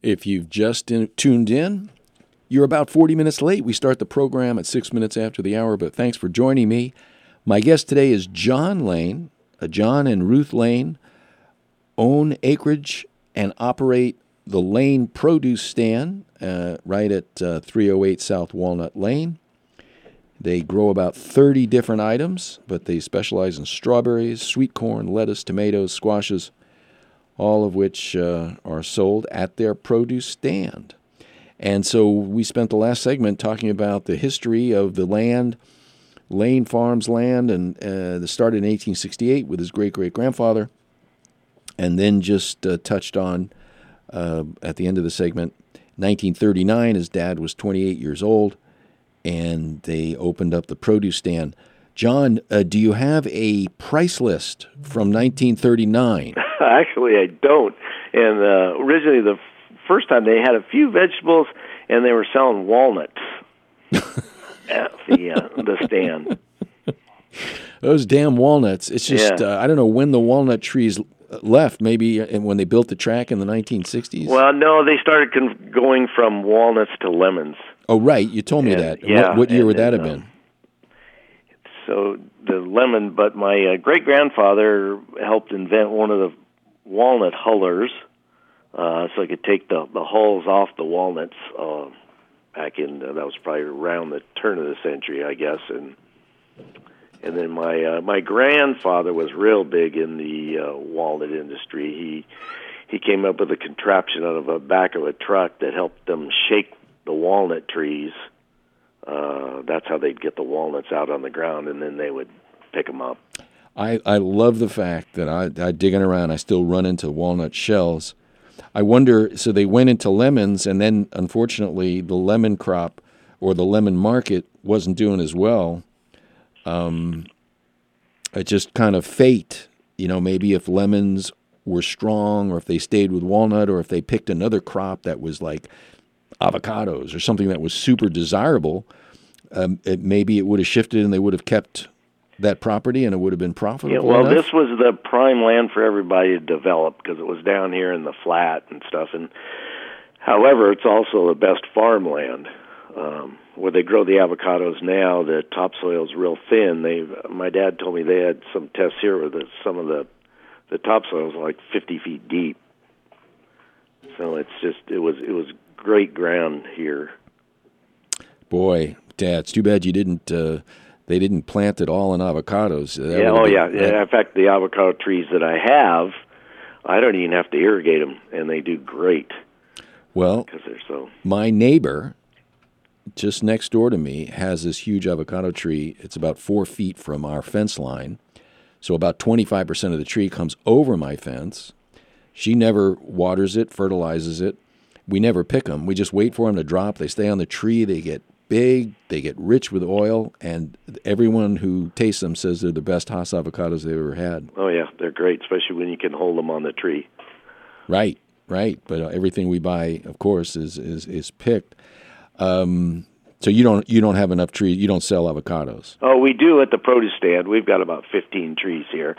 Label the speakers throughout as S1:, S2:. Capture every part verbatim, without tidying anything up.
S1: If you've just in, tuned in, you're about forty minutes late. We start the program at six minutes after the hour, but thanks for joining me. My guest today is John Lane. Uh, John and Ruth Lane own acreage and operate the Lane Produce Stand uh, right at uh, three oh eight South Walnut Lane. They grow about thirty different items, but they specialize in strawberries, sweet corn, lettuce, tomatoes, squashes, all of which uh, are sold at their produce stand. And so we spent the last segment talking about the history of the land, Lane Farms land, and uh, that started in eighteen sixty-eight with his great-great-grandfather, and then just uh, touched on, uh, at the end of the segment, nineteen thirty-nine, his dad was twenty-eight years old, and they opened up the produce stand. John, uh, do you have a price list from nineteen thirty-nine?
S2: Actually, I don't. And uh, originally, the f- first time, they had a few vegetables, and they were selling walnuts at the uh, the stand.
S1: Those damn walnuts. It's just,
S2: Yeah.
S1: uh, I don't know when the walnut trees left, maybe when they built the track in the nineteen sixties?
S2: Well, no, they started con- going from walnuts to lemons.
S1: Oh, right. You told me
S2: And,
S1: that.
S2: yeah,
S1: what, what year
S2: and
S1: would that
S2: then,
S1: have been?
S2: um, So the lemon, but my uh, great-grandfather helped invent one of the walnut hullers, uh, so I could take the, the hulls off the walnuts uh, back in, uh, that was probably around the turn of the century, I guess. And and then my uh, my grandfather was real big in the uh, walnut industry. He he came up with a contraption out of the back of a truck that helped them shake the walnut trees. Uh, that's how they'd get the walnuts out on the ground, and then they would pick them up.
S1: I, I love the fact that I, I digging around, I still run into walnut shells. I wonder, so they went into lemons, and then, unfortunately, the lemon crop or the lemon market wasn't doing as well. Um, it just kind of fate, you know, maybe if lemons were strong or if they stayed with walnut or if they picked another crop that was like avocados or something that was super desirable, um, it, maybe it would have shifted and they would have kept that property and it would have been profitable.
S2: Yeah, well,
S1: enough.
S2: this was the prime land for everybody to develop because it was down here in the flat and stuff. And however, it's also the best farmland. Um, where they grow the avocados now, the topsoil is real thin. They, my dad told me they had some tests here where the, some of the the topsoil is like fifty feet deep. So it's just it was it was great ground here.
S1: Boy, Dad, it's too bad you didn't. Uh, they didn't plant it all in avocados. That
S2: yeah, oh
S1: been,
S2: yeah.
S1: that,
S2: In fact, the avocado trees that I have, I don't even have to irrigate them, and they do great.
S1: Well,
S2: because they're so.
S1: My neighbor, just next door to me, has this huge avocado tree. It's about four feet from our fence line, so about twenty-five percent of the tree comes over my fence. She never waters it, fertilizes it. We never pick them. We just wait for them to drop. They stay on the tree. They get big. They get rich with oil, and everyone who tastes them says they're the best Hass avocados they've ever had.
S2: Oh, yeah, they're great, especially when you can hold them on the tree.
S1: Right, right. But uh, everything we buy, of course, is is, is picked. Um, so you don't you don't have enough trees. You don't sell avocados.
S2: Oh, we do at the produce stand. We've got about fifteen trees here,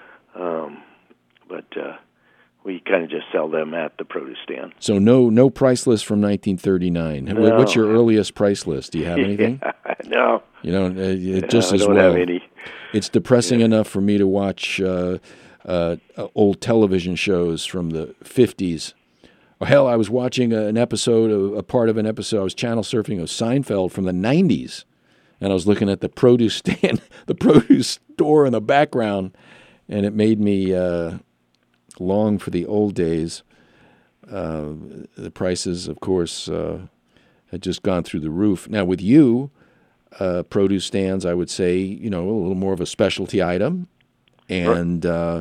S2: um, but uh, we kind of just sell them at the produce stand.
S1: So no no price list from nineteen thirty-nine.
S2: No.
S1: What's your earliest price list? Do you have anything?
S2: Yeah, no.
S1: You know, uh, it
S2: Yeah,
S1: just
S2: I
S1: as
S2: don't
S1: well.
S2: have any.
S1: It's depressing
S2: Yeah.
S1: enough for me to watch uh, uh, old television shows from the fifties. Or hell, I was watching an episode, a part of an episode, I was channel surfing of Seinfeld from the nineties, and I was looking at the produce stand, the produce store in the background, and it made me uh, long for the old days. Uh, the prices, of course, uh, had just gone through the roof. Now, with you, uh, produce stands, I would say, you know, a little more of a specialty item, and uh,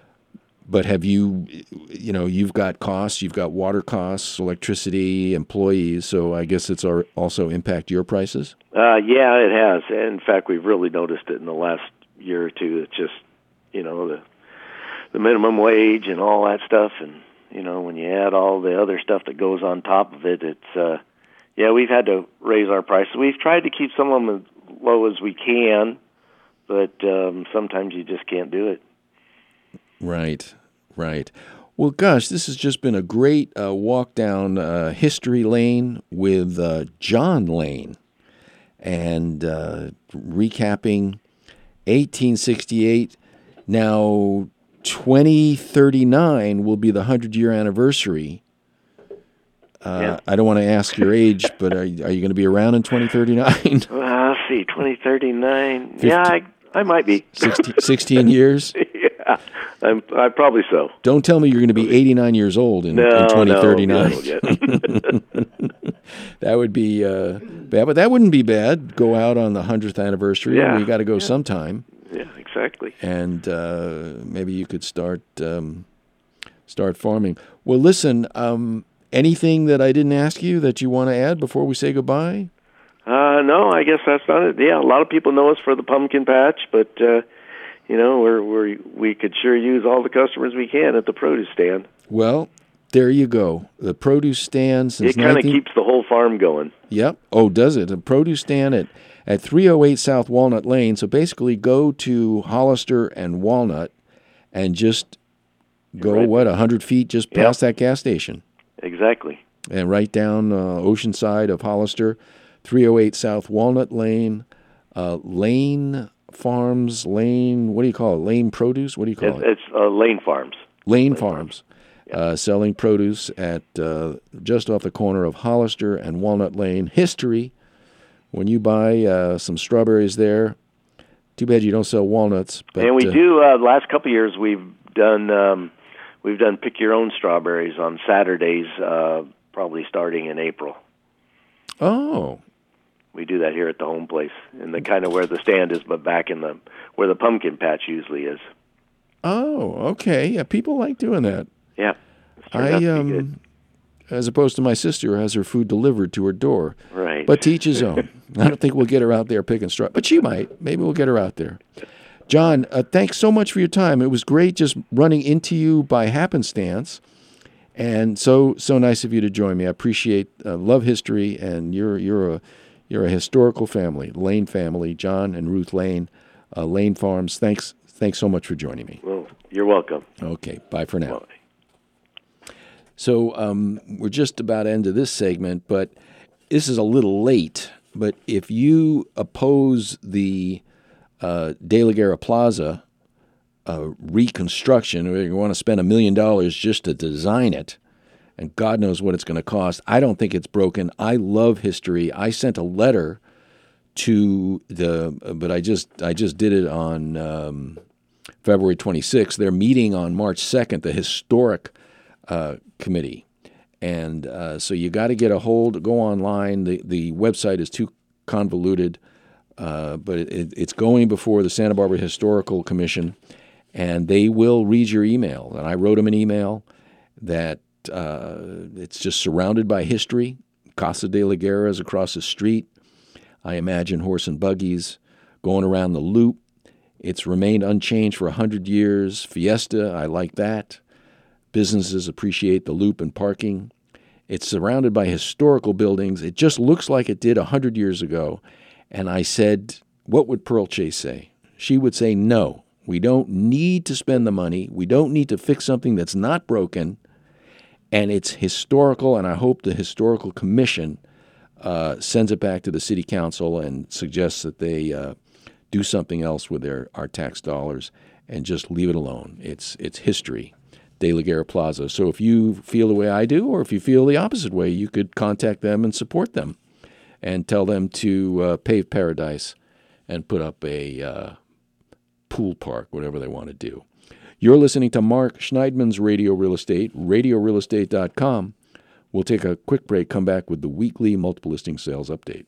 S1: but have you, you know, you've got costs, you've got water costs, electricity, employees, so I guess it's also impact your prices?
S2: Uh, yeah, it has. In fact, we've really noticed it in the last year or two. It's just, you know, the the minimum wage and all that stuff, and, you know, when you add all the other stuff that goes on top of it, it's, uh, yeah, we've had to raise our prices. We've tried to keep some of them as low as we can, but um, sometimes you just can't do it.
S1: Right, right. Well, gosh, this has just been a great uh, walk down uh, history lane with uh, John Lane, and uh, recapping eighteen sixty-eight. Now, twenty thirty-nine will be the hundred-year anniversary. Uh,
S2: yeah.
S1: I don't want to ask your age, but are, are you going to be around in twenty thirty-nine?
S2: Well, let's see, twenty thirty-nine. Yeah, I, I might be.
S1: sixteen, sixteen years?
S2: Yeah, I'm, I probably so.
S1: Don't tell me you're going to be eighty-nine years old in,
S2: no,
S1: in twenty thirty-nine.
S2: No, yeah.
S1: That would be uh, bad, but that wouldn't be bad. Go out on the hundredth anniversary.
S2: Yeah.
S1: You got to go
S2: yeah.
S1: sometime.
S2: Yeah, exactly.
S1: And uh, maybe you could start um, start farming. Well, listen, um, anything that I didn't ask you that you want to add before we say goodbye?
S2: Uh, no, I guess that's not it. Yeah, a lot of people know us for the pumpkin patch, but uh, you know, we're we we could sure use all the customers we can at the produce stand.
S1: Well, there you go. The produce stand since
S2: it kind of
S1: nineteen
S2: keeps the whole farm going.
S1: Yep. Oh, does it? A produce stand at at three oh eight South Walnut Lane. So basically, go to Hollister and Walnut, and just go
S2: right.
S1: what a hundred feet just
S2: Yep.
S1: past that gas station.
S2: Exactly.
S1: And right down uh, Oceanside of Hollister, three oh eight South Walnut Lane, uh, Lane Farms, Lane, what do you call it? Lane Produce? What do you call
S2: It's,
S1: it?
S2: it's uh, Lane Farms.
S1: Lane,
S2: Lane
S1: Farms,
S2: Farms. Yeah.
S1: uh, selling produce at uh, just off the corner of Hollister and Walnut Lane. History, when you buy uh, some strawberries there, too bad you don't sell walnuts. But,
S2: and we
S1: uh,
S2: do, uh, the last couple of years, we've done... Um, We've done pick your own strawberries on Saturdays, uh, probably starting in April.
S1: Oh,
S2: we do that here at the home place, in the kind of where the stand is, but back in the where the pumpkin patch usually is.
S1: oh, okay. Yeah, people like doing that.
S2: Yeah, it's turned out
S1: I
S2: to be
S1: um,
S2: good.
S1: as opposed to my sister who has her food delivered to her door.
S2: Right.
S1: But to each his own. I don't think we'll get her out there picking straw, but she might. Maybe we'll get her out there. John, uh, thanks so much for your time. It was great just running into you by happenstance, and so so nice of you to join me. I appreciate, uh, love history, and you're you're a you're a historical family, Lane family, John and Ruth Lane, uh, Lane Farms. Thanks thanks so much for joining me.
S2: Well, you're welcome.
S1: Okay, bye for now.
S2: Bye.
S1: So um, we're just about end of this segment, but this is a little late. But if you oppose the Uh, De La Guerra Plaza uh, reconstruction, or you want to spend a million dollars just to design it, and God knows what it's going to cost. I don't think it's broken. I love history. I sent a letter to the, but I just I just did it on um, February twenty-sixth. They're meeting on March second, the historic uh, committee, and uh, so you got to get a hold. Go online. The the website is too convoluted. Uh, but it, it's going before the Santa Barbara Historical Commission, and they will read your email. And I wrote them an email that uh, it's just surrounded by history. Casa de la Guerra is across the street. I imagine horse and buggies going around the loop. It's remained unchanged for one hundred years. Fiesta, I like that. Businesses appreciate the loop and parking. It's surrounded by historical buildings. It just looks like it did one hundred years ago. And I said, what would Pearl Chase say? She would say, no, we don't need to spend the money. We don't need to fix something that's not broken. And it's historical, and I hope the Historical Commission uh, sends it back to the City Council and suggests that they uh, do something else with their our tax dollars and just leave it alone. It's it's history, De La Guerra Plaza. So if you feel the way I do, or if you feel the opposite way, you could contact them and support them, and tell them to uh, pave paradise and put up a uh, pool park, whatever they want to do. You're listening to Mark Schneidman's Radio Real Estate, radio real estate dot com. We'll take a quick break, come back with the weekly multiple listing sales update.